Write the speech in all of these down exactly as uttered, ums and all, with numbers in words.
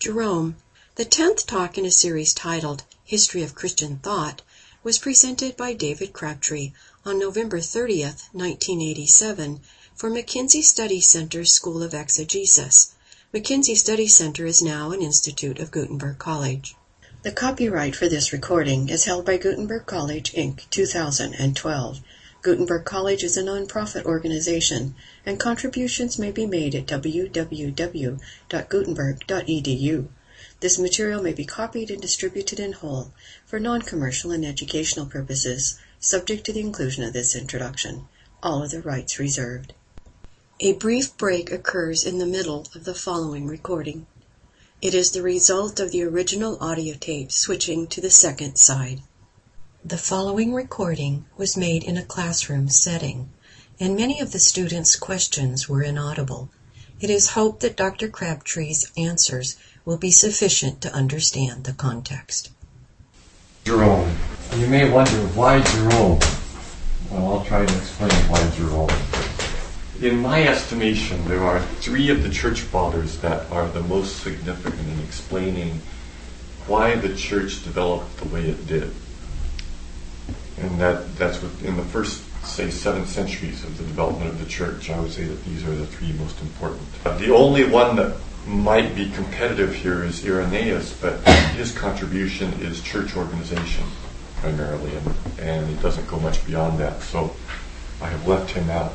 Jerome. The tenth talk in a series titled History of Christian Thought was presented by David Crabtree on November thirtieth, nineteen eighty-seven, for McKinsey Study Center's School of Exegesis. McKinsey Study Center is now an institute of Gutenberg College. The copyright for this recording is held by Gutenberg College, Incorporated, two thousand twelve. Gutenberg College is a nonprofit organization, and contributions may be made at w w w dot gutenberg dot e d u. This material may be copied and distributed in whole for non-commercial and educational purposes, subject to the inclusion of this introduction. All other rights reserved. A brief break occurs in the middle of the following recording. It is the result of the original audio tape switching to the second side. The following recording was made in a classroom setting, and many of the students' questions were inaudible. It is hoped that Doctor Crabtree's answers will be sufficient to understand the context. Jerome. You may wonder, why Jerome? Well, I'll try to explain why Jerome. In my estimation, there are three of the church fathers that are the most significant in explaining why the church developed the way it did. And that, that's what, in the first, say, seven centuries of the development of the church, I would say that these are the three most important. The only one that might be competitive here is Irenaeus, but his contribution is church organization, primarily, and, and it doesn't go much beyond that, so I have left him out.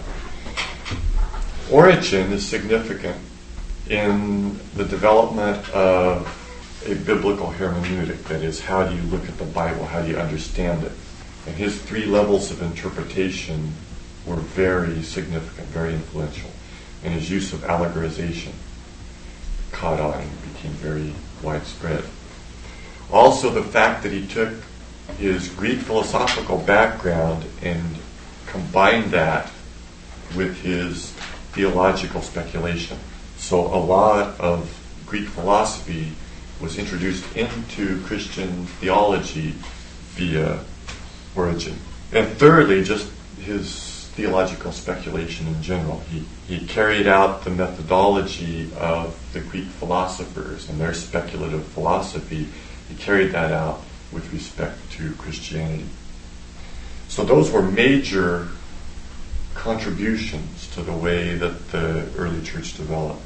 Origen is significant in the development of a biblical hermeneutic, that is, how do you look at the Bible, how do you understand it? And his three levels of interpretation were very significant, very influential. And his use of allegorization caught on and became very widespread. Also, the fact that he took his Greek philosophical background and combined that with his theological speculation. So a lot of Greek philosophy was introduced into Christian theology via Origen. And thirdly, just his theological speculation in general. He, he carried out the methodology of the Greek philosophers and their speculative philosophy. He carried that out with respect to Christianity. So those were major contributions to the way that the early church developed.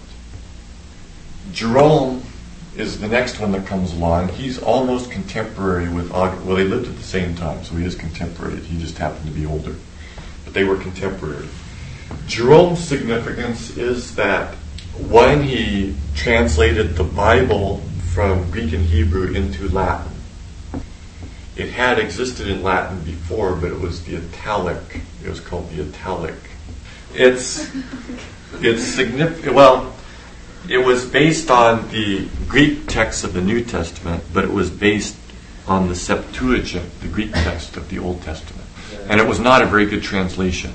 Jerome is the next one that comes along. He's almost contemporary with Augustine. Well, they lived at the same time, so he is contemporary. He just happened to be older. But they were contemporary. Jerome's significance is that when he translated the Bible from Greek and Hebrew into Latin, it had existed in Latin before, but it was the italic. It was called the italic. It's, it's significant. Well, it was based on the Greek text of the New Testament, but it was based on the Septuagint, the Greek text of the Old Testament. And it was not a very good translation.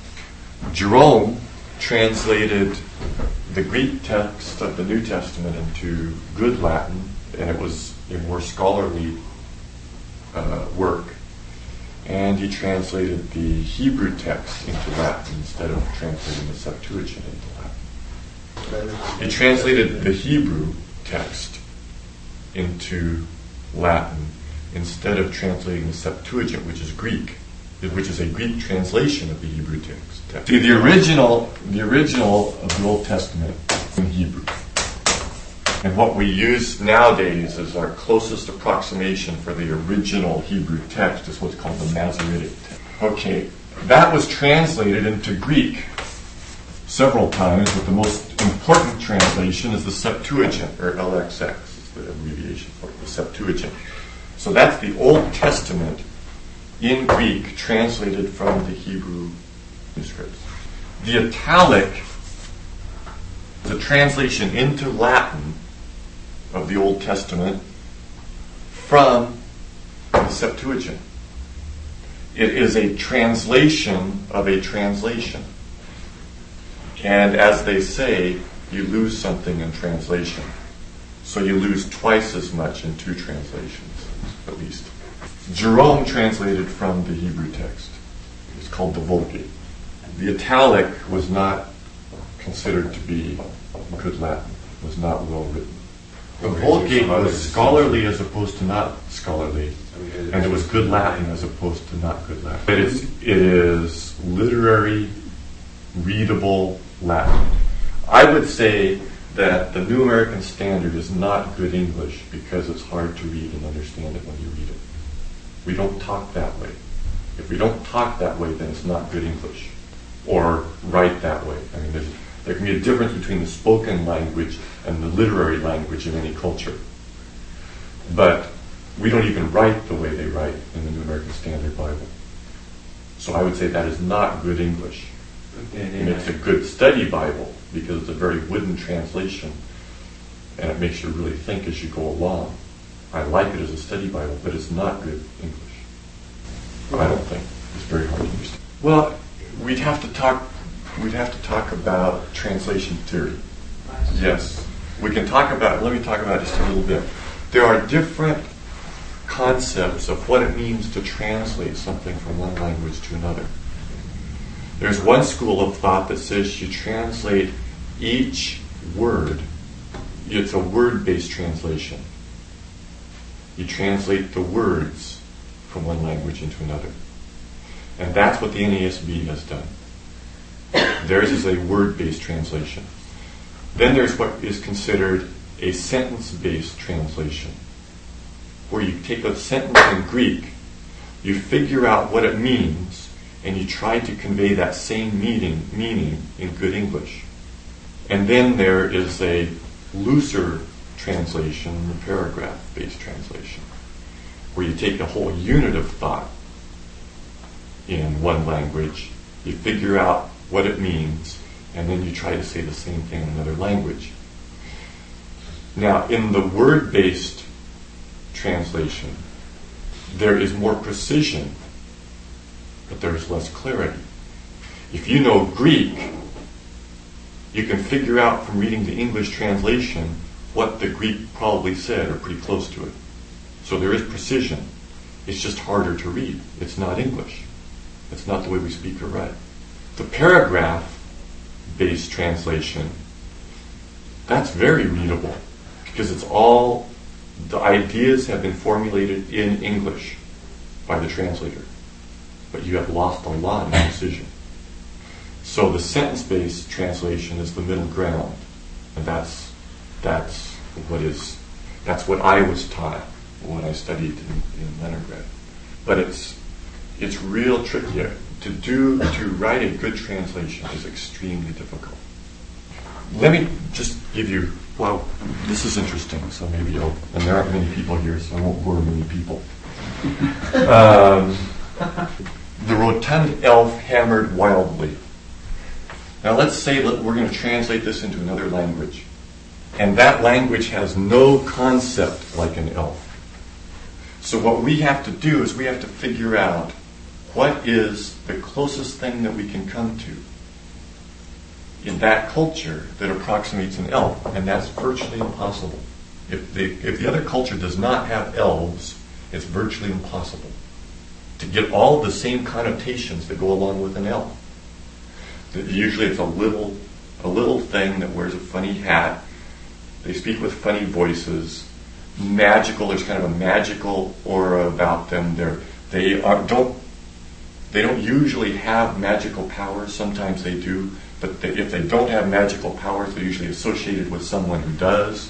Jerome translated the Greek text of the New Testament into good Latin, and it was a more scholarly uh, work. And he translated the Hebrew text into Latin instead of translating the Septuagint into Latin. He translated the Hebrew text into Latin instead of translating the Septuagint, which is Greek, which is a Greek translation of the Hebrew text. See, the original, the original of the Old Testament is in Hebrew. And what we use nowadays as our closest approximation for the original Hebrew text is what's called the Masoretic text. Okay, that was translated into Greek several times, but the most important translation is the Septuagint, or L X X, is the abbreviation for it, the Septuagint. So that's the Old Testament in Greek, translated from the Hebrew manuscripts. The italic is a translation into Latin of the Old Testament from the Septuagint. It is a translation of a translation. And as they say, you lose something in translation. So you lose twice as much in two translations, at least. Jerome translated from the Hebrew text. It's called the Vulgate. The italic was not considered to be good Latin, was not well written. The Vulgate was scholarly as opposed to not scholarly, and it was good Latin as opposed to not good Latin. But it's, it is literary, readable Latin. I would say that the New American Standard is not good English because it's hard to read and understand it when you read it. We don't talk that way. If we don't talk that way, then it's not good English. Or write that way. I mean, there's, there can be a difference between the spoken language and the literary language in any culture. But we don't even write the way they write in the New American Standard Bible. So I would say that is not good English. And it's a good study Bible because it's a very wooden translation and it makes you really think as you go along. I like it as a study Bible, but it's not good English. I don't think. It's very hard to understand. Well, we'd have to talk we'd have to talk about translation theory. Yes. We can talk about let me talk about it just a little bit. There are different concepts of what it means to translate something from one language to another. There's one school of thought that says you translate each word. It's a word-based translation. You translate the words from one language into another. And that's what the N A S B has done. Theirs is a word-based translation. Then there's what is considered a sentence-based translation, where you take a sentence in Greek, you figure out what it means, and you try to convey that same meaning, meaning in good English. And then there is a looser translation, a paragraph-based translation, where you take a whole unit of thought in one language, you figure out what it means, and then you try to say the same thing in another language. Now, in the word-based translation, there is more precision, but there's less clarity. If you know Greek, you can figure out from reading the English translation what the Greek probably said, or pretty close to it. So there is precision. It's just harder to read. It's not English. It's not the way we speak or write. The paragraph-based translation, that's very readable because it's all, the ideas have been formulated in English by the translator. But you have lost a lot of precision. So the sentence-based translation is the middle ground. And that's that's what is that's what I was taught when I studied in, in undergrad. But it's it's real tricky. To do to write a good translation is extremely difficult. Let me just give you well, this is interesting, so maybe I'll and there aren't many people here, so I won't bore many people. Um, the rotund elf hammered wildly. Now let's say that we're going to translate this into another language. And that language has no concept like an elf. So what we have to do is we have to figure out what is the closest thing that we can come to in that culture that approximates an elf. And that's virtually impossible. If the, if the other culture does not have elves, it's virtually impossible to get all the same connotations that go along with an elf. Usually it's a little a little thing that wears a funny hat. They speak with funny voices. Magical, there's kind of a magical aura about them. They're, they are, don't they don't usually have magical powers. Sometimes they do, but they, if they don't have magical powers, they're usually associated with someone who does.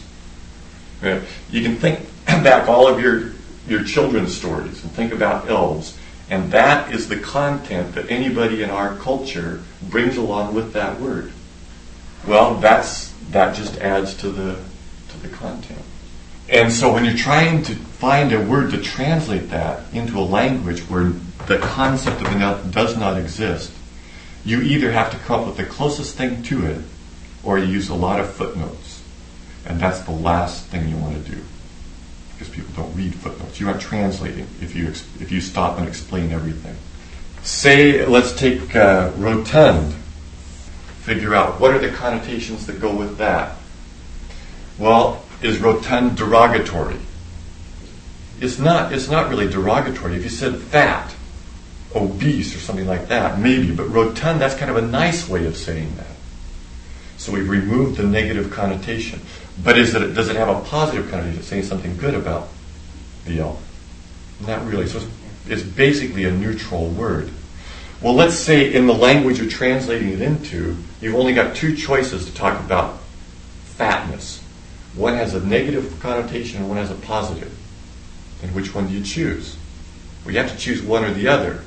You can think back all of your your children's stories and think about elves. And that is the content that anybody in our culture brings along with that word. Well, that's that just adds to the to the content. And so when you're trying to find a word to translate that into a language where the concept of an elf does not exist, you either have to come up with the closest thing to it, or you use a lot of footnotes. And that's the last thing you want to do. Because people don't read footnotes. You aren't translating if you ex- if you stop and explain everything. Say, let's take uh, rotund. Figure out what are the connotations that go with that. Well, is rotund derogatory? It's not. It's not really derogatory. If you said fat, obese, or something like that, maybe. But rotund, that's kind of a nice way of saying that. So we've removed the negative connotation. But is it, does it have a positive connotation? Is it saying something good about the elf? Not really. So it's, it's basically a neutral word. Well, let's say in the language you're translating it into, you've only got two choices to talk about fatness. One has a negative connotation and one has a positive. And which one do you choose? Well, you have to choose one or the other.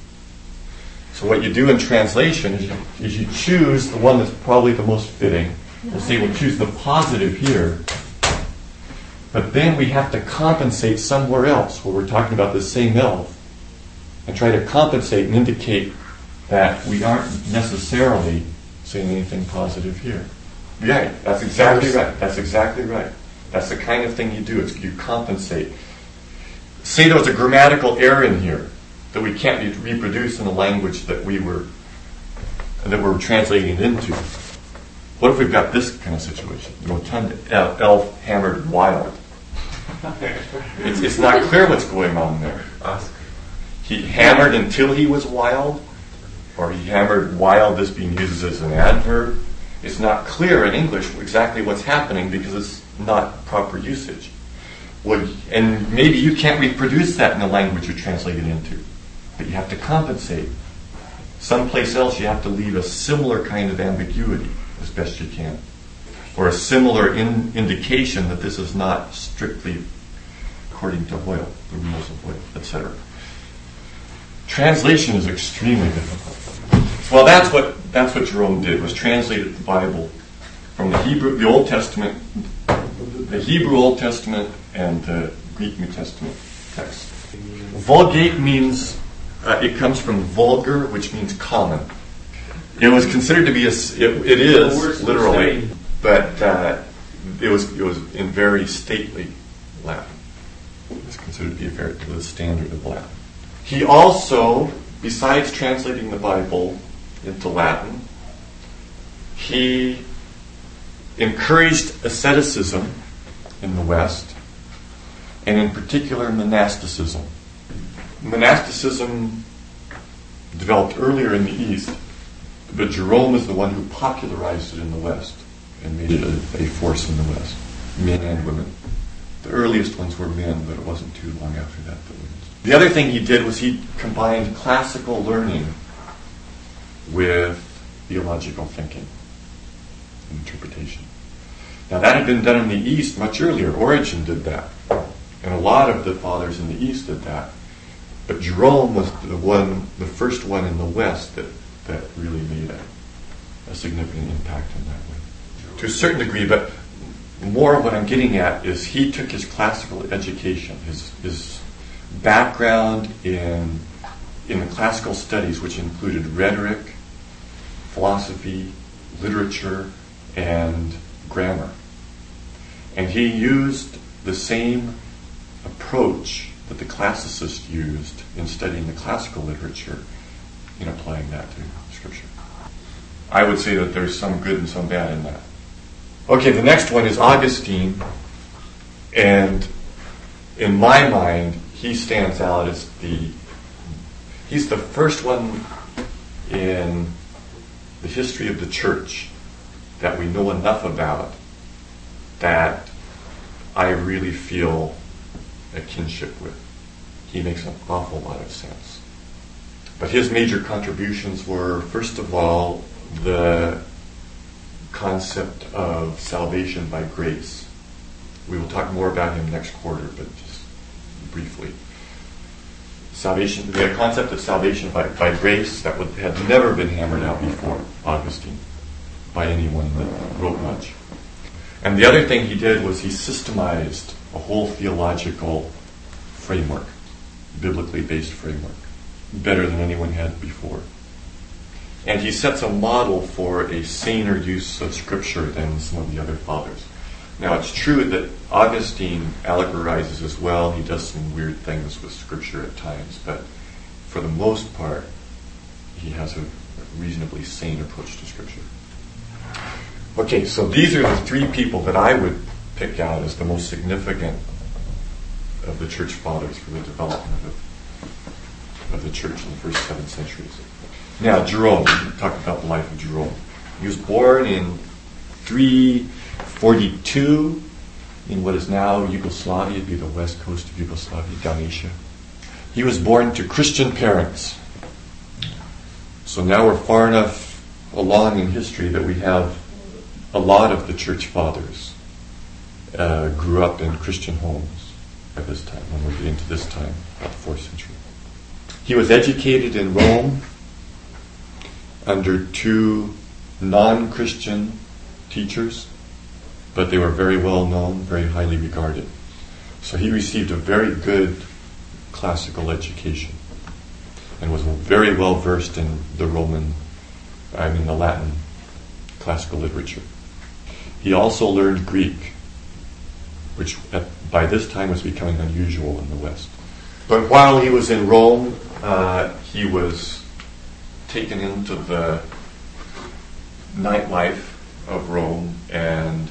So what you do in translation is you, is you choose the one that's probably the most fitting. We'll say we'll choose the positive here. But then we have to compensate somewhere else where we're talking about the same elf and try to compensate and indicate that we aren't necessarily saying anything positive here. Yeah, that's exactly right. That's exactly right. That's the kind of thing you do. It's you compensate. Say there was a grammatical error in here that we can't re- reproduce in the language that we were that we're translating it into. What if we've got this kind of situation? The rotund elf hammered wild. It's, it's not clear what's going on there. He hammered until he was wild, or he hammered wild, this being used as an adverb. It's not clear in English exactly what's happening because it's not proper usage. Well, and maybe you can't reproduce that in the language you're translating into, but you have to compensate. Someplace else you have to leave a similar kind of ambiguity as best you can, or a similar in, indication that this is not strictly according to Hoyle, the rules of Hoyle, et cetera. Translation is extremely difficult. Well, that's what that's what Jerome did, was translated the Bible from the Hebrew, the Old Testament, the Hebrew Old Testament, and the Greek New Testament text. Vulgate means uh, it comes from vulgar, which means common. It was considered to be a. It, it is literally, but uh, it was it was in very stately Latin. It was considered to be a very the standard of Latin. He also, besides translating the Bible into Latin, he encouraged asceticism in the West, and in particular monasticism. Monasticism developed earlier in the East, but Jerome is the one who popularized it in the West and made it a, a force in the West, men and women. The earliest ones were men, but it wasn't too long after that that women. The other thing he did was he combined classical learning with theological thinking and interpretation. Now that had been done in the East much earlier. Origen did that. And a lot of the fathers in the East did that. But Jerome was the one, the first one in the West that, that really made a, a significant impact in that way. To a certain degree, but more of what I'm getting at is he took his classical education, his his background in in the classical studies, which included rhetoric, philosophy, literature, and grammar. And he used the same approach that the classicists used in studying the classical literature in applying that to Scripture. I would say that there's some good and some bad in that. Okay, the next one is Augustine, and in my mind, he stands out as the, he's the first one in the history of the church that we know enough about that I really feel a kinship with. He makes an awful lot of sense. But his major contributions were, first of all, the concept of salvation by grace. We will talk more about him next quarter, but just briefly. Salvation, the concept of salvation by, by grace that would, had never been hammered out before, Augustine, by anyone that wrote much. And the other thing he did was he systemized a whole theological framework, biblically based framework, better than anyone had before. And he sets a model for a saner use of Scripture than some of the other fathers. Now, it's true that Augustine allegorizes as well. He does some weird things with Scripture at times, but for the most part, he has a reasonably sane approach to Scripture. Okay, so these are the three people that I would pick out as the most significant of the church fathers for the development of, of the church in the first seven centuries. Now, Jerome, we talked about the life of Jerome. He was born in three forty-two in what is now Yugoslavia, it'd be the west coast of Yugoslavia, Dalmatia. He was born to Christian parents. So now we're far enough along in history that we have a lot of the church fathers uh, grew up in Christian homes at this time, when we get into this time, about the fourth century. He was educated in Rome under two non-Christian teachers, but they were very well known, very highly regarded. So he received a very good classical education and was very well versed in the Roman, I mean the Latin classical literature. He also learned Greek, which at, by this time was becoming unusual in the West. But while he was in Rome, uh, he was taken into the nightlife of Rome, and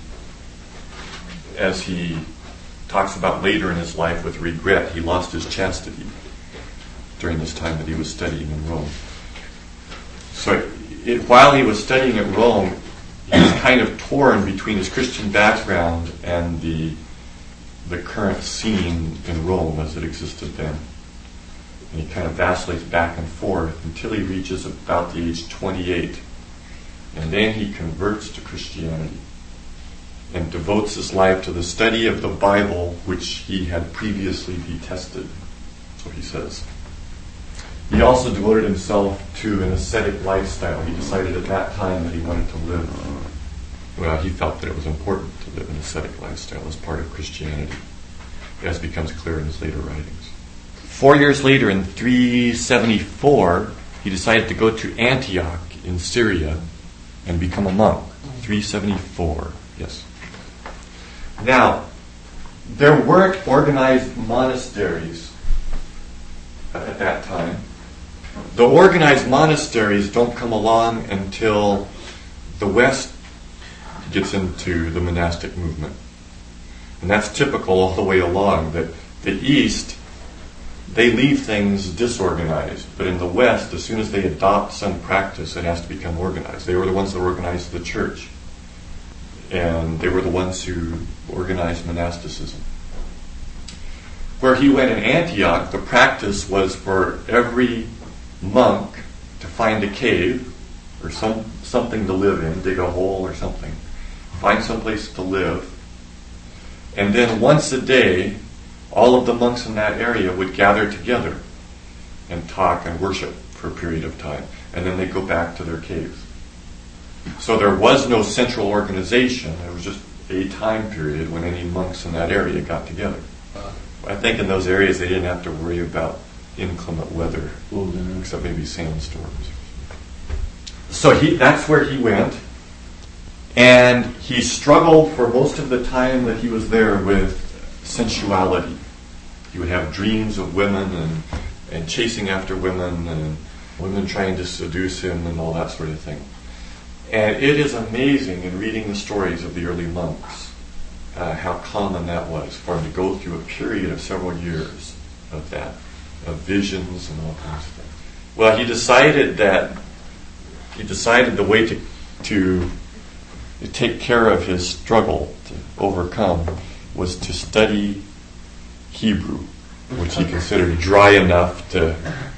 as he talks about later in his life with regret, he lost his chastity during this time that he was studying in Rome. So it, while he was studying at Rome, he was kind of torn between his Christian background and the the current scene in Rome as it existed then. And he kind of vacillates back and forth until he reaches about the age twenty-eight. And then he converts to Christianity and devotes his life to the study of the Bible, which he had previously detested, so he says. He also devoted himself to an ascetic lifestyle. He decided at that time that he wanted to live, well, he felt that it was important to live an ascetic lifestyle as part of Christianity, as becomes clear in his later writings. Four years later, in three seventy-four, he decided to go to Antioch in Syria and become a monk. three seventy-four, yes. Now, there weren't organized monasteries at that time. The organized monasteries don't come along until the West gets into the monastic movement. And that's typical all the way along, that the East, they leave things disorganized. But in the West, as soon as they adopt some practice, it has to become organized. They were the ones that organized the church. And they were the ones who organized monasticism. Where he went in Antioch, the practice was for every monk to find a cave or some something to live in, dig a hole or something, find some place to live, and then once a day, all of the monks in that area would gather together and talk and worship for a period of time, and then they'd go back to their caves. So there was no central organization. There was just a time period when any monks in that area got together. I think in those areas they didn't have to worry about inclement weather, except maybe sandstorms. So he that's where he went, and he struggled for most of the time that he was there with sensuality. He would have dreams of women and, and chasing after women and women trying to seduce him and all that sort of thing. And it is amazing in reading the stories of the early monks uh, how common that was for him to go through a period of several years of that, of visions and all kinds of things. Well, he decided that he decided the way to to, to take care of his struggle to overcome was to study Hebrew, which he considered dry enough to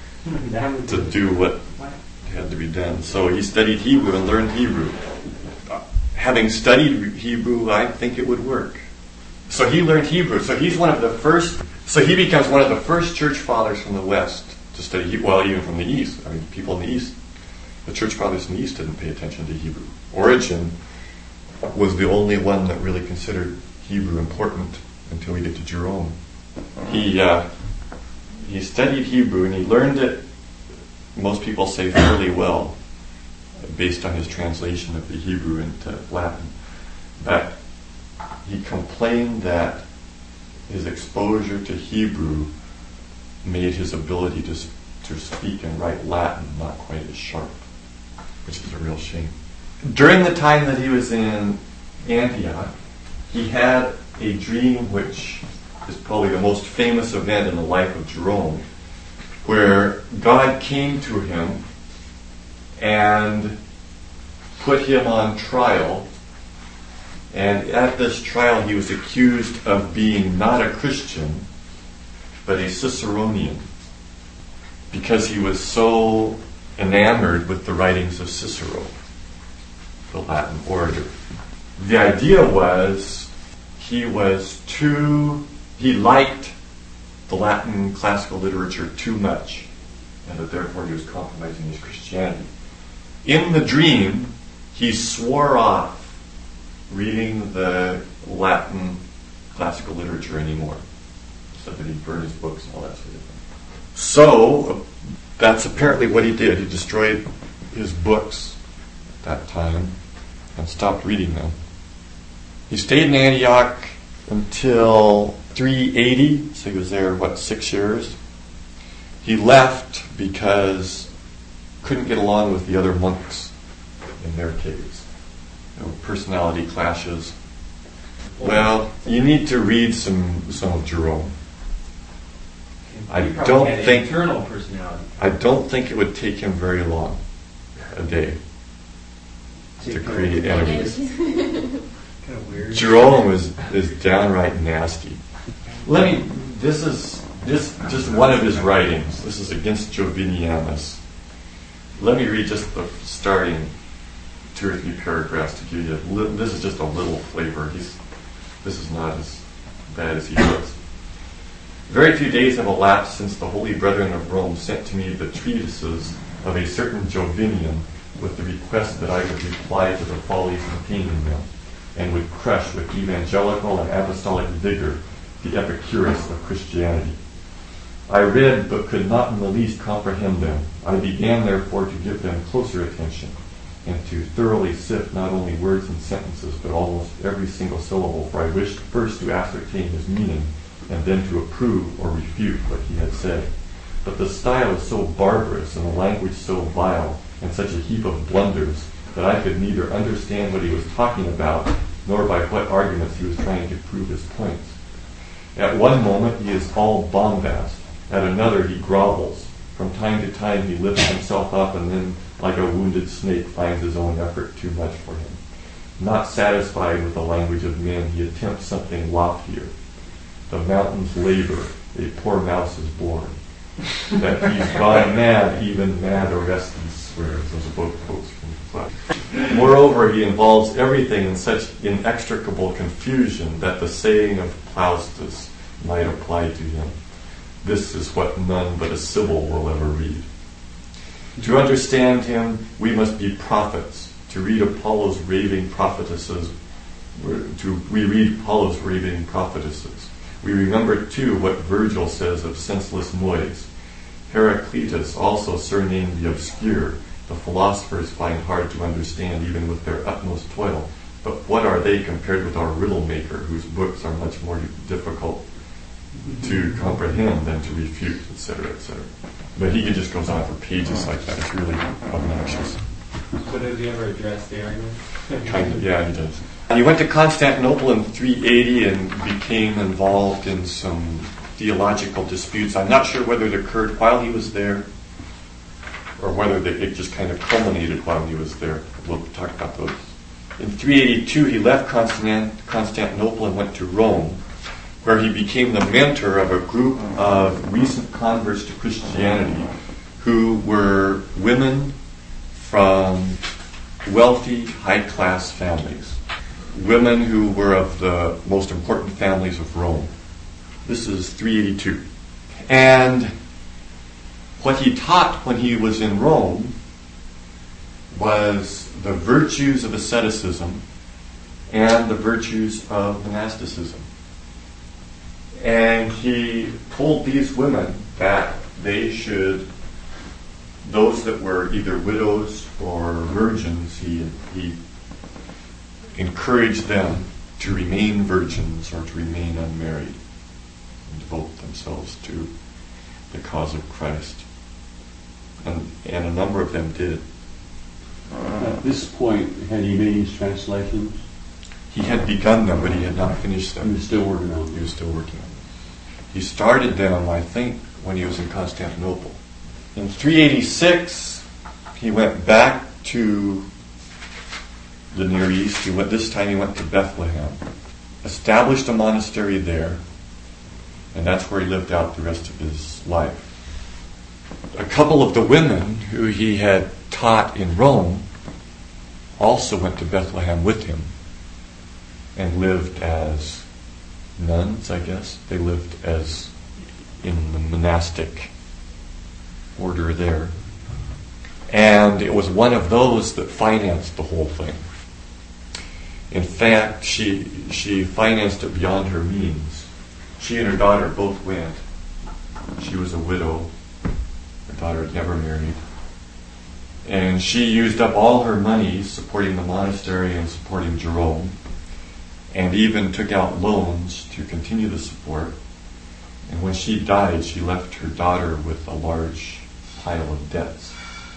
to do what had to be done. So he studied Hebrew and learned Hebrew. Having studied Hebrew, I think it would work. So he learned Hebrew. So he's one of the first, so he becomes one of the first church fathers from the West to study Hebrew, well, even from the East. I mean, people in the East, the church fathers in the East didn't pay attention to Hebrew. Origen was the only one that really considered Hebrew important until we get to Jerome. He, uh, he studied Hebrew and he learned it, most people say, fairly well, based on his translation of the Hebrew into Latin. But he complained that his exposure to Hebrew made his ability to to speak and write Latin not quite as sharp, which is a real shame. During the time that he was in Antioch, he had a dream which is probably the most famous event in the life of Jerome, where God came to him and put him on trial And at this trial, he was accused of being not a Christian, but a Ciceronian, because he was so enamored with the writings of Cicero, the Latin orator. The idea was he was too, he liked the Latin classical literature too much, and that therefore he was compromising his Christianity. In the dream, he swore off reading the Latin classical literature anymore, so that he'd burn his books and all that sort of thing. So, that's apparently what he did. He destroyed his books at that time and stopped reading them. He stayed in Antioch until three eighty, so he was there, what, six years? He left because couldn't get along with the other monks in their caves. There were personality clashes. Well, you need to read some some of Jerome. I don't think internal personality. I don't think it would take him very long a day to create enemies. Kind of weird. Jerome is is downright nasty. Let me. This is this just one of his writings. This is Against Jovinianus. Let me read just the starting two or three paragraphs to give you. A li- this is just a little flavor. He's this is not as bad as he looks. Very few days have elapsed since the holy brethren of Rome sent to me the treatises of a certain Jovinian with the request that I would reply to the follies contained in them, and would crush with evangelical and apostolic vigor the Epicurus of Christianity. I read but could not in the least comprehend them. I began therefore to give them closer attention, and to thoroughly sift not only words and sentences, but almost every single syllable, for I wished first to ascertain his meaning, and then to approve or refute what he had said. But the style is so barbarous, and the language so vile, and such a heap of blunders, that I could neither understand what he was talking about, nor by what arguments he was trying to prove his points. At one moment he is all bombast, at another he grovels. From time to time he lifts himself up, and then, like a wounded snake, finds his own effort too much for him. Not satisfied with the language of men, he attempts something loftier. The mountains labor, a poor mouse is born. That he's gone mad, even mad Orestes swears. Those are both quotes from Plato. Moreover, he involves everything in such inextricable confusion that the saying of Plaustus might apply to him. This is what none but a Sibyl will ever read. To understand him, we must be prophets. To read Apollo's raving prophetesses, to we read Apollo's raving prophetesses. We remember, too, what Virgil says of senseless noise. Heraclitus, also surnamed the Obscure, the philosophers find hard to understand even with their utmost toil. But what are they compared with our riddle maker, whose books are much more difficult to comprehend than to refute, et cetera, et cetera. But he just goes on for pages like that. It's really obnoxious. So does he ever address the argument? Kind of, yeah, he does. He went to Constantinople in three eighty and became involved in some theological disputes. I'm not sure whether it occurred while he was there or whether it just kind of culminated while he was there. We'll talk about those. In three eighty-two, he left Constant- Constantinople and went to Rome, where he became the mentor of a group of recent converts to Christianity who were women from wealthy, high-class families. Women who were of the most important families of Rome. This is three eighty-two. And what he taught when he was in Rome was the virtues of asceticism and the virtues of monasticism. And he told these women that they should, those that were either widows or virgins, he, he encouraged them to remain virgins or to remain unmarried and devote themselves to the cause of Christ. And, and a number of them did. At this point, had he made his translations? He had begun them, but he had not finished them. He was still working on them. He was still working on them. He started them, I think, when he was in Constantinople. In three eighty-six, he went back to the Near East. He went, this time he went to Bethlehem, established a monastery there, and that's where he lived out the rest of his life. A couple of the women who he had taught in Rome also went to Bethlehem with him and lived as nuns, I guess. They lived as in the monastic order there. And it was one of those that financed the whole thing. In fact, she she financed it beyond her means. She and her daughter both went. She was a widow. Her daughter had never married. And she used up all her money supporting the monastery and supporting Jerome, and even took out loans to continue the support. And when she died, she left her daughter with a large pile of debts.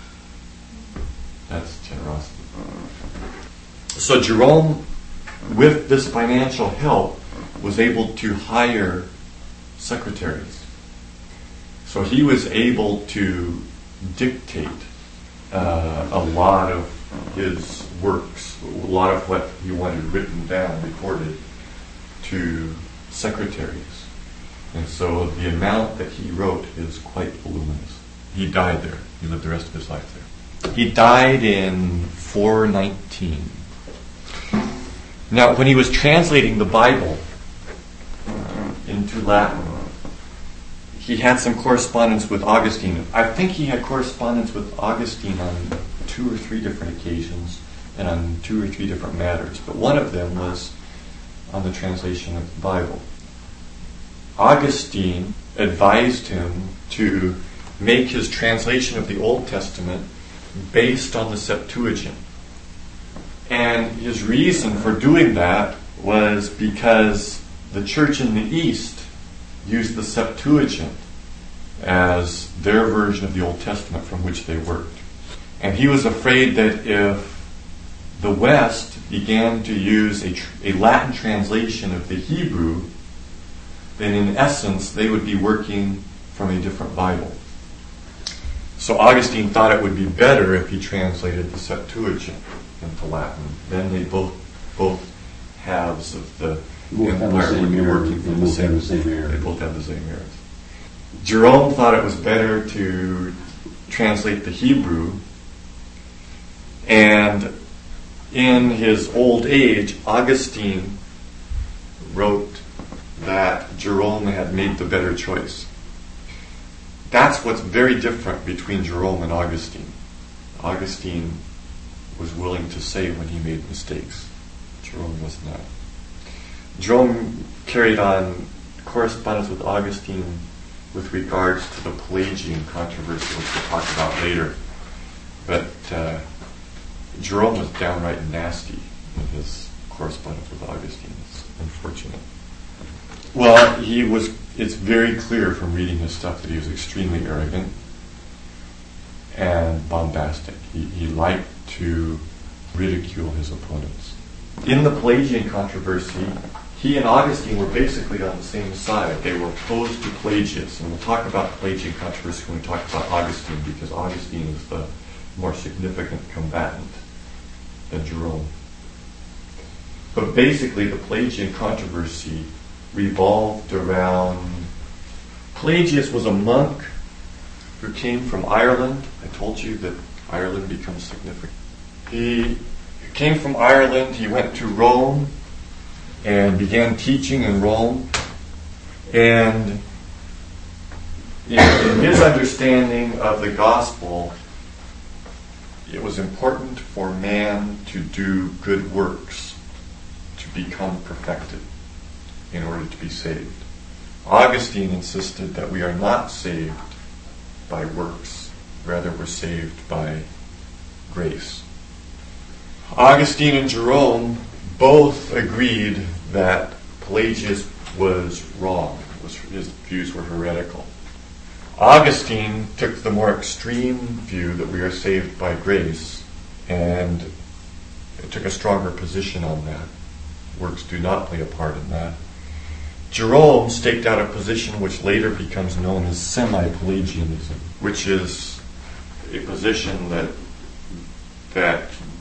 That's generosity. So Jerome, with this financial help, was able to hire secretaries. So he was able to dictate uh, a lot of his works, a lot of what he wanted written down, recorded, to secretaries. And so the amount that he wrote is quite voluminous. He died there. He lived the rest of his life there. He died in four nineteen. Now, when he was translating the Bible into Latin, he had some correspondence with Augustine. I think he had correspondence with Augustine on two or three different occasions and on two or three different matters. But one of them was on the translation of the Bible. Augustine advised him to make his translation of the Old Testament based on the Septuagint. And his reason for doing that was because the church in the East used the Septuagint as their version of the Old Testament from which they worked. And he was afraid that if the West began to use a, tr- a Latin translation of the Hebrew, then in essence they would be working from a different Bible. So Augustine thought it would be better if he translated the Septuagint into Latin. Then they both both halves of the Both have the empire same would be error. working They from the both have same. the same error. They both have the same errors. Jerome thought it was better to translate the Hebrew, and in his old age, Augustine wrote that Jerome had made the better choice. That's what's very different between Jerome and Augustine. Augustine was willing to say when he made mistakes. Jerome was not. Jerome carried on correspondence with Augustine with regards to the Pelagian controversy, which we'll talk about later. But uh, Jerome was downright nasty in his correspondence with Augustine. It's unfortunate. Well, he was. It's very clear from reading his stuff that he was extremely arrogant and bombastic. He, he liked to ridicule his opponents. In the Pelagian controversy, he and Augustine were basically on the same side. They were opposed to Pelagius, and we'll talk about the Pelagian controversy when we talk about Augustine, because Augustine is the more significant combatant than Jerome. But basically, the Pelagian controversy revolved around... Pelagius was a monk who came from Ireland. I told you that Ireland becomes significant. He came from Ireland, he went to Rome and began teaching in Rome. And in, in his understanding of the gospel, it was important for man to do good works to become perfected in order to be saved. Augustine insisted that we are not saved by works, rather we're saved by grace. Augustine and Jerome both agreed that Pelagius was wrong. Was, his views were heretical. Augustine took the more extreme view that we are saved by grace and took a stronger position on that. Works do not play a part in that. Jerome staked out a position which later becomes known as semi-Pelagianism, which is a position that that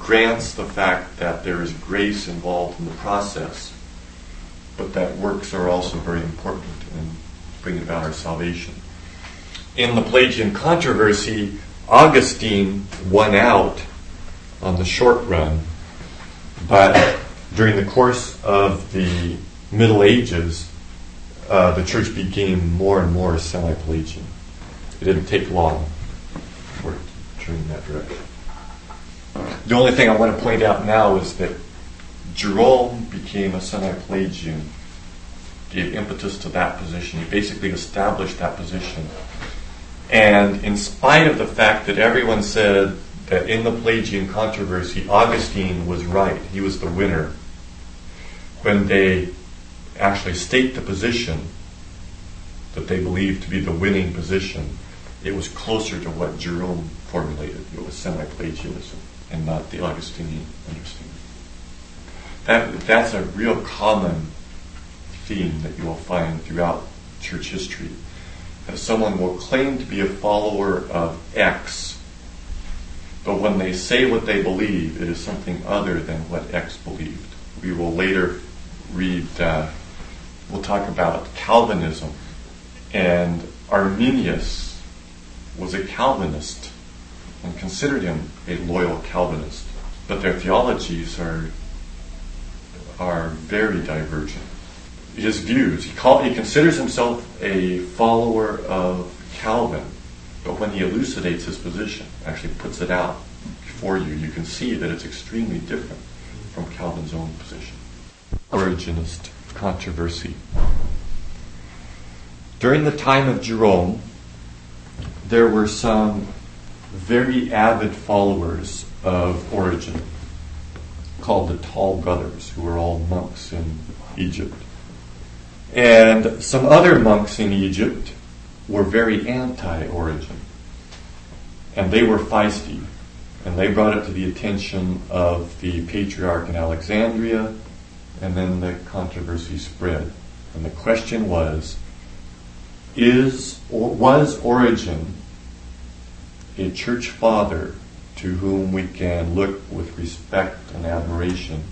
grants the fact that there is grace involved in the process, but that works are also very important in bringing about our salvation. In the Pelagian controversy, Augustine won out on the short run, but during the course of the Middle Ages, uh, the church became more and more semi-Pelagian. It didn't take long for it to turn in that direction. The only thing I want to point out now is that Jerome became a semi-Pelagian, gave impetus to that position. He basically established that position. And in spite of the fact that everyone said that in the Pelagian controversy, Augustine was right, he was the winner, when they actually state the position that they believed to be the winning position, it was closer to what Jerome formulated. It was semi-Pelagianism and not the Augustinian understanding. That, that's a real common theme that you will find throughout church history. That someone will claim to be a follower of X, but when they say what they believe, it is something other than what X believed. We will later read, uh, we'll talk about Calvinism, and Arminius was a Calvinist and considered him a loyal Calvinist, but their theologies are are very divergent. His views, he, call, he considers himself a follower of Calvin, but when he elucidates his position, actually puts it out for you, you can see that it's extremely different from Calvin's own position. Origenist controversy. During the time of Jerome, there were some very avid followers of Origen, called the Tall Brothers, who were all monks in Egypt. And some other monks in Egypt were very anti-Origen. And they were feisty. And they brought it to the attention of the Patriarch in Alexandria, and then the controversy spread. And the question was, is or was Origen a church father to whom we can look with respect and admiration,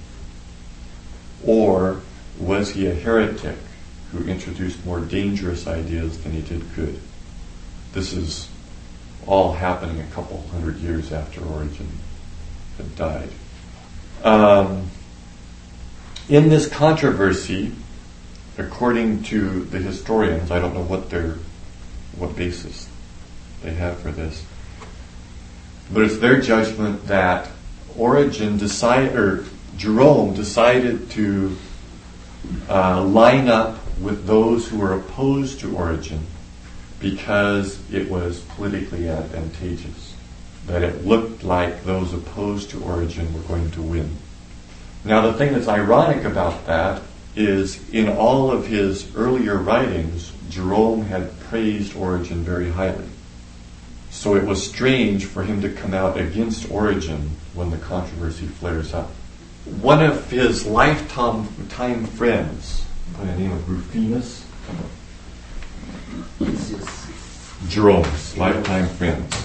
or was he a heretic who introduced more dangerous ideas than he did good? This is all happening a couple hundred years after Origen had died. Um, in this controversy, according to the historians, I don't know what their what basis they have for this, but it's their judgment that Origen decided, or Jerome decided to uh, line up with those who were opposed to Origen because it was politically advantageous, that it looked like those opposed to Origen were going to win. Now, the thing that's ironic about that is in all of his earlier writings, Jerome had praised Origen very highly. So it was strange for him to come out against Origen when the controversy flares up. One of his lifetime time friends, by the name of Rufinus, Jerome's lifetime friends.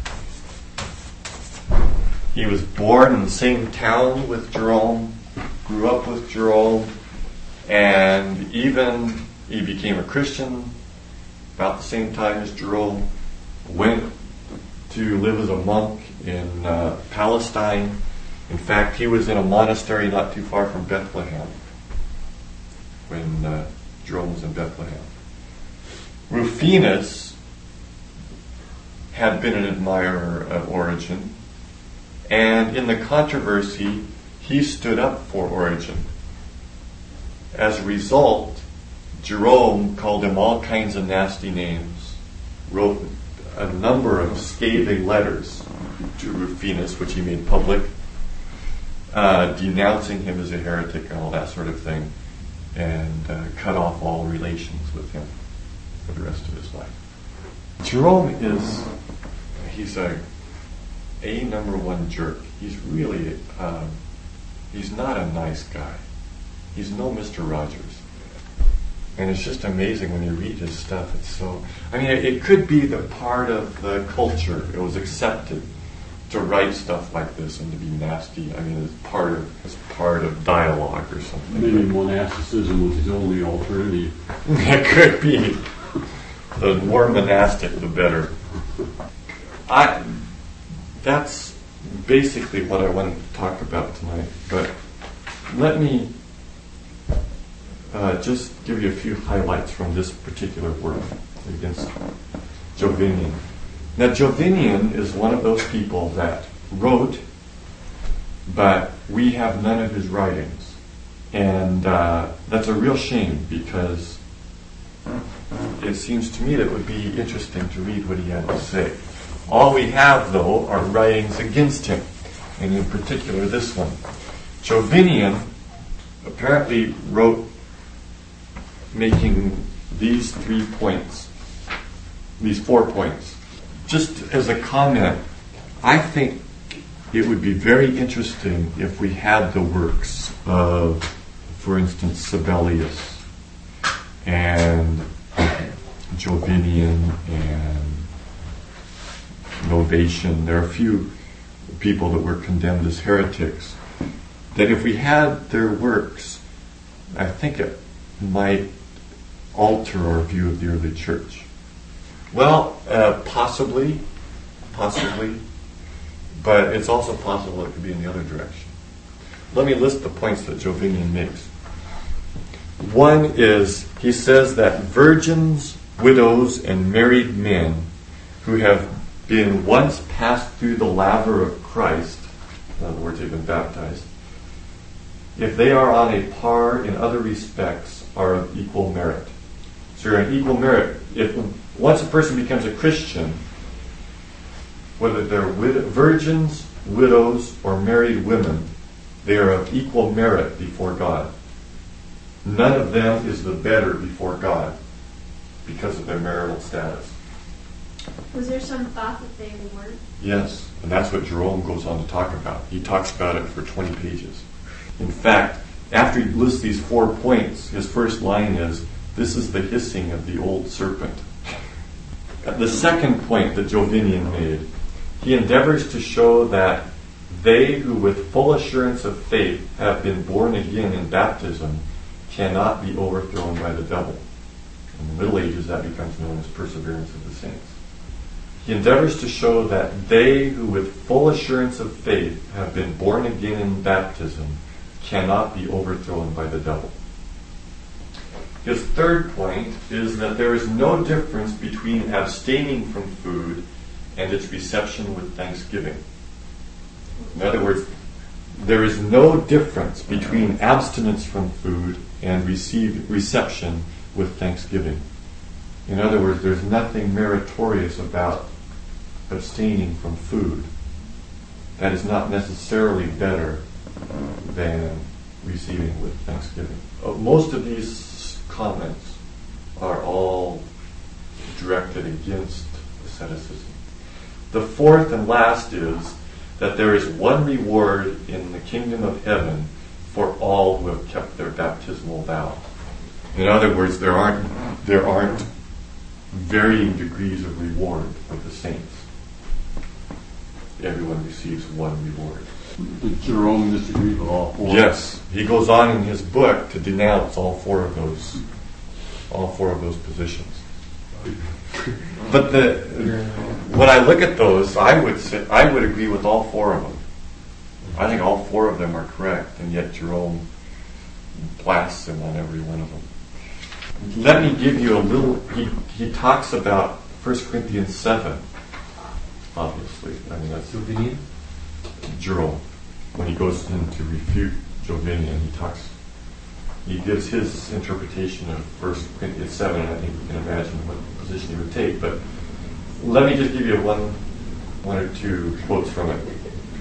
He was born in the same town with Jerome, grew up with Jerome, and even he became a Christian about the same time as Jerome, went to live as a monk in uh, Palestine. In fact, he was in a monastery not too far from Bethlehem when uh, Jerome was in Bethlehem. Rufinus had been an admirer of Origen, and in the controversy, he stood up for Origen. As a result, Jerome called him all kinds of nasty names, wrote a number of scathing letters to Rufinus, which he made public, uh, denouncing him as a heretic and all that sort of thing, and uh, cut off all relations with him for the rest of his life. Jerome is, he's a, a number one jerk. He's really, um, he's not a nice guy. He's no Mister Rogers. And it's just amazing when you read his stuff. It's so, I mean, it, it could be the part of the culture. It was accepted to write stuff like this and to be nasty. I mean, it's part of it's part of dialogue or something. Maybe monasticism was his only alternative. That could be. The more monastic, the better. I. That's basically what I wanted to talk about tonight. But let me uh, just give you a few highlights from this particular work against Jovinian. Now, Jovinian is one of those people that wrote, but we have none of his writings. And uh, that's a real shame, because it seems to me that it would be interesting to read what he had to say. All we have, though, are writings against him, and in particular this one. Jovinian apparently wrote making these three points, these four points. Just as a comment, I think it would be very interesting if we had the works of, for instance, Sibelius and Jovinian and Novatian. There are a few people that were condemned as heretics. That if we had their works, I think it might alter our view of the early church. Well, uh, possibly, possibly, but it's also possible it could be in the other direction. Let me list the points that Jovinian makes. One is, he says that virgins, widows, and married men who have been once passed through the laver of Christ, in other words, they've been baptized, if they are on a par in other respects, are of equal merit. So you're on equal merit. If once a person becomes a Christian, whether they're wid- virgins, widows, or married women, they are of equal merit before God. None of them is the better before God because of their marital status. Was there some thought that they weren't? Yes, and that's what Jerome goes on to talk about. He talks about it for twenty pages. In fact, after he lists these four points, his first line is, "This is the hissing of the old serpent." The second point that Jovinian made, he endeavors to show that they who with full assurance of faith have been born again in baptism cannot be overthrown by the devil. In the Middle Ages, that becomes known as perseverance of the saints. He endeavors to show that they who with full assurance of faith have been born again in baptism cannot be overthrown by the devil. His third point is that there is no difference between abstaining from food and its reception with thanksgiving. In other words, there is no difference between abstinence from food and receive, reception with thanksgiving. In other words, there's nothing meritorious about abstaining from food. That is not necessarily better than receiving with thanksgiving. Uh, most of these comments are all directed against asceticism. The fourth and last is that there is one reward in the kingdom of heaven for all who have kept their baptismal vow. In other words, there aren't there aren't varying degrees of reward with the saints. Everyone receives one reward. Did Jerome disagree with all four? Yes, he goes on in his book to denounce all four of those, all four of those positions. But the when I look at those, I would say, I would agree with all four of them. I think all four of them are correct, and yet Jerome blasts him on every one of them. Let me give you a little. He he talks about First Corinthians seven. Obviously, I mean that's Jovinian? Jerome. When he goes in to refute Jovinian, he talks. He gives his interpretation of First Corinthians seven, and I think you can imagine what position he would take. But let me just give you one, one or two quotes from it.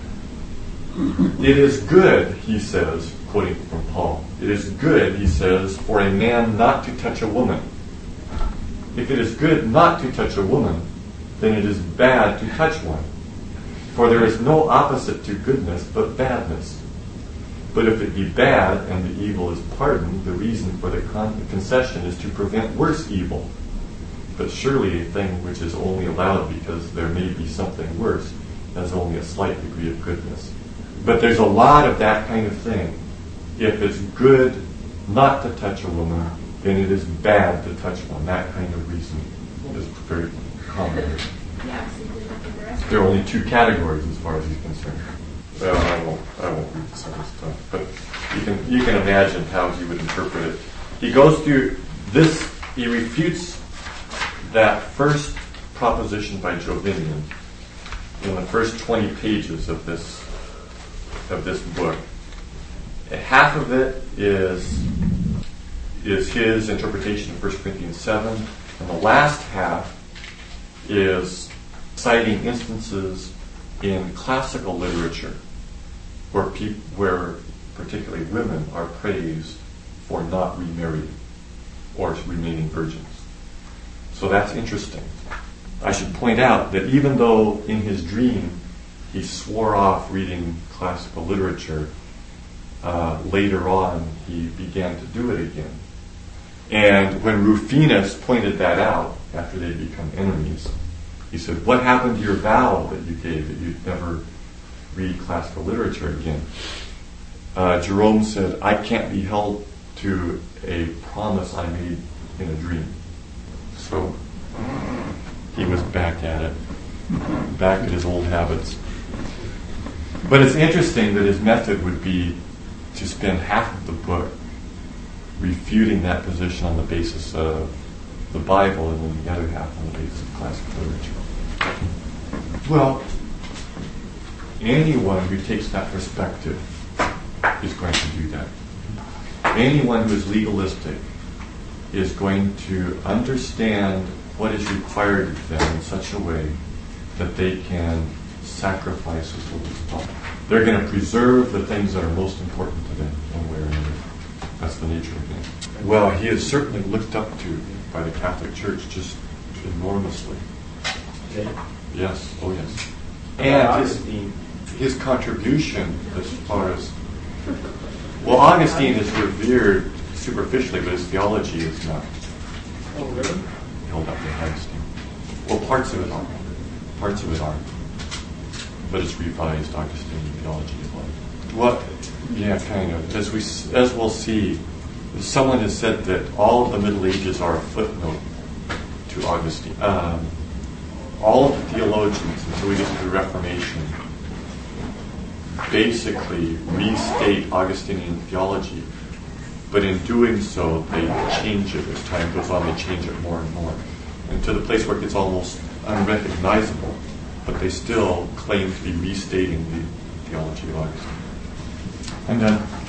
It is good, he says, quoting from Paul, it is good, he says, for a man not to touch a woman. If it is good not to touch a woman, then it is bad to touch one. For there is no opposite to goodness but badness. But if it be bad and the evil is pardoned, the reason for the con- concession is to prevent worse evil. But surely a thing which is only allowed because there may be something worse has only a slight degree of goodness. But there's a lot of that kind of thing. If it's good not to touch a woman, then it is bad to touch one. That kind of reasoning is very common. Yeah, so you look at the rest. There are only two categories as far as he's concerned. Well, I won't, I won't read some of this stuff, but you can you can imagine how he would interpret it. He goes through this. He refutes that first proposition by Jovinian in the first twenty pages of this of this book. Half of it is is his interpretation of First Corinthians seven, and the last half is citing instances in classical literature where peop- where particularly women are praised for not remarrying or remaining virgins. So that's interesting. I should point out that even though in his dream he swore off reading classical literature, uh, later on he began to do it again. And when Rufinus pointed that out after they'd become enemies, he said, "What happened to your vow that you gave that you'd never read classical literature again?" Uh, Jerome said, "I can't be held to a promise I made in a dream." So he was back at it, back at his old habits. But it's interesting that his method would be to spend half of the book refuting that position on the basis of the Bible and then the other half on the basis of classical literature. Well, anyone who takes that perspective is going to do that. Anyone who is legalistic is going to understand what is required of them in such a way that they can sacrifice as little as possible. They're going to preserve the things that are most important to them one way or another. That's the nature of it. Well, he is certainly looked up to by the Catholic Church just enormously. Okay. Yes, oh yes. And And his, Augustine. his contribution as far as... Well, Augustine is revered superficially, but his theology is not Oh, really? held up to high esteem. Well, parts of it are. Parts of it aren't. But it's revised Augustinian theology as well. What? Yeah, kind of. As we as we'll see, someone has said that all of the Middle Ages are a footnote to Augustine. Um, all of the theologians until we get to the Reformation basically restate Augustinian theology, but in doing so, they change it as time goes on. They change it more and more, and to the place where it gets almost unrecognizable. But they still claim to be restating the theology of Augustine. And then